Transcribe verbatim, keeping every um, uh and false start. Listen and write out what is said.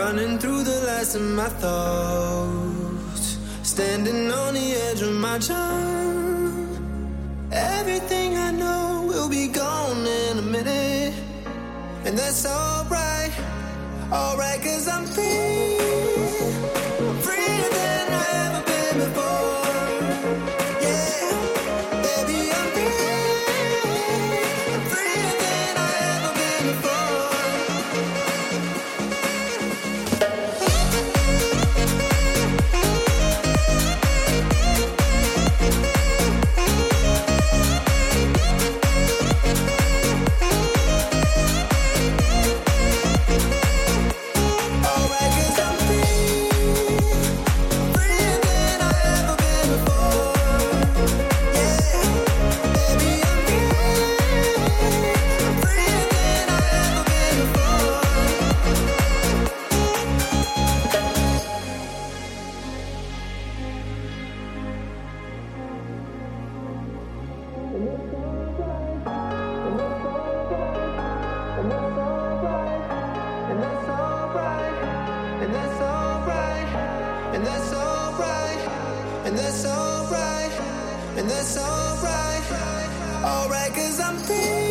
running through the last of my thoughts, standing on the edge of my time. Everything I know will be gone in a minute, and that's alright, alright, 'cause I'm free, freer than I ever been before. Yeah, baby, I'm free, I'm freer than I ever been before. And that's alright, and that's alright, alright, 'cause I'm free.